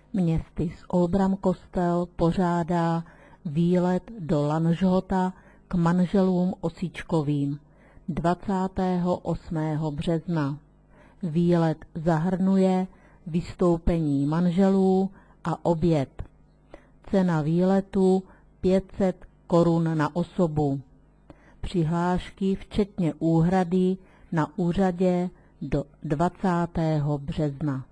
Městys Olbram Kostel pořádá výlet do Lanžhota k manželům Osičkovým 28. března. Výlet zahrnuje vystoupení manželů a oběd. Cena výletu 500 korun na osobu. Přihlášky včetně úhrady na úřadě do 20. března.